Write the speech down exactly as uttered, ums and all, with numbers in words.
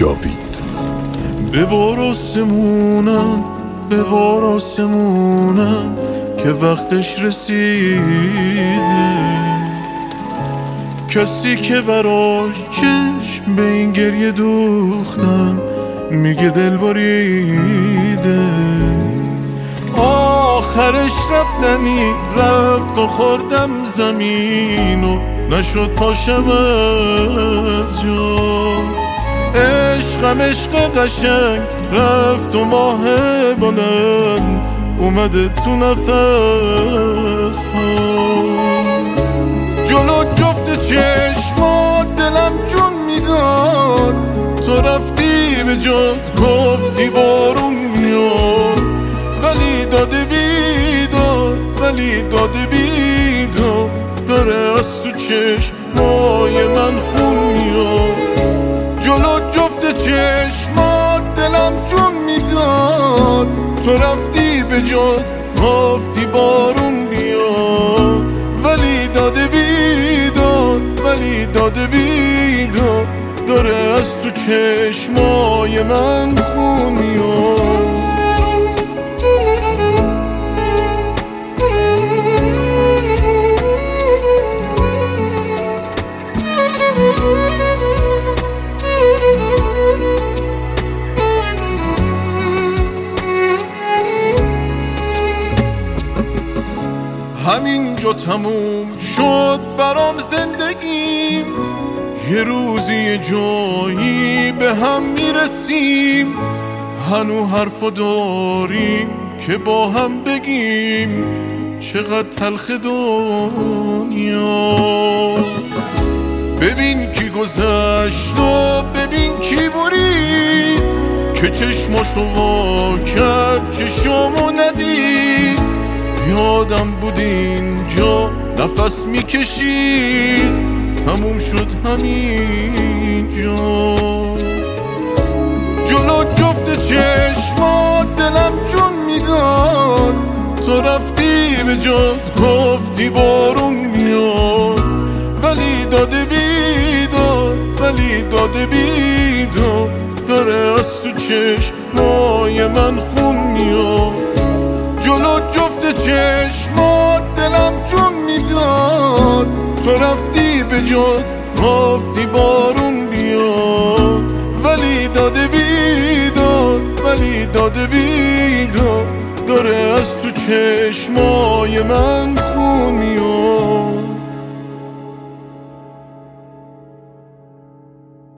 جاوید. ببار آسمونم ببار آسمونم که وقتش رسیده، کسی که براش چشم به این گریه دوختم میگه دل بریده. آخرش رفتنی رفت و خوردم زمین و نشد پاشم از جا. عشقم عشق قشنگ رفت و ماه بلند اومده تو نفس ها. جلو جفت چشمات دلم جون میداد، تو رفتی به جات گفتی بارون میاد، ولی داده بیداد ولی داده بیداد داره از تو چشمای من خون میاد. جلو جفت چشمات دلم جون میداد، تو رفتی به جات گفتی بارون بیاد، ولی داده بیداد ولی داده بیداد داره از تو چشمای من خون میاد. همینجا تموم شد برام زندگیم، یه روزی یه جایی به هم میرسیم، هنو حرفا داریم که با هم بگیم چقدر تلخ دنیا. ببین کی گذشت و ببین کی برید، که چشماشو وا کرد چشمو ندید. یادم بود اینجا نفس میکشید، تموم شد همینجا. جلو جفت چشمات دلم جون میداد، تو رفتی به جات گفتی بارون میاد، ولی داده بیداد ولی داده بیداد داره از تو چشمای من خون میاد. جلو جفت چشمات دلم جون میداد، تو رفتی به جات گفتی بارون بیاد، ولی داده بیداد ولی داده بیداد داره از تو چشمای من خون